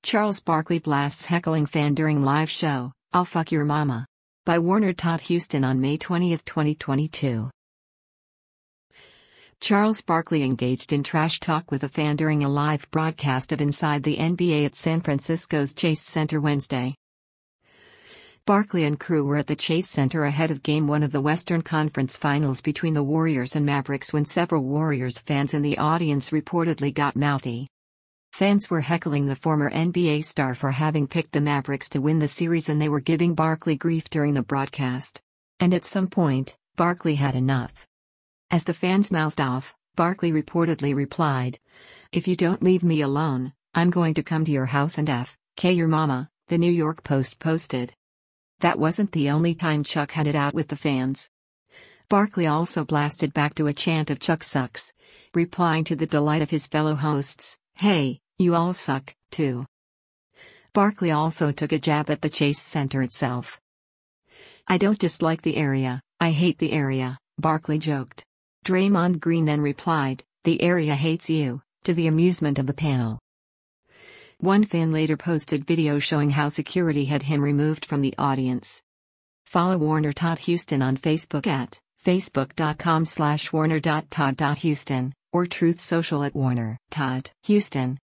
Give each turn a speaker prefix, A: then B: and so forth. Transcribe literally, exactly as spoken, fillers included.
A: Charles Barkley blasts heckling fan during live show, "I'll fuck your mama." By Warner Todd Houston on May twentieth, twenty twenty-two. Charles Barkley engaged in trash talk with a fan during a live broadcast of Inside the N B A at San Francisco's Chase Center Wednesday. Barkley and crew were at the Chase Center ahead of Game one of the Western Conference Finals between the Warriors and Mavericks when several Warriors fans in the audience reportedly got mouthy. Fans were heckling the former N B A star for having picked the Mavericks to win the series, and they were giving Barkley grief during the broadcast. And at some point, Barkley had enough. As the fans mouthed off, Barkley reportedly replied, "If you don't leave me alone, I'm going to come to your house and F K your mama," the New York Post posted. That wasn't the only time Chuck had it out with the fans. Barkley also blasted back to a chant of "Chuck sucks," replying to the delight of his fellow hosts, "Hey, you all suck, too." Barkley also took a jab at the Chase Center itself. "I don't dislike the area, I hate the area," Barkley joked. Draymond Green then replied, "The area hates you," to the amusement of the panel. One fan later posted video showing how security had him removed from the audience. Follow Warner Todd Houston on Facebook at facebook.com slash warner.todd.houston or Truth Social at Warner Todd Houston.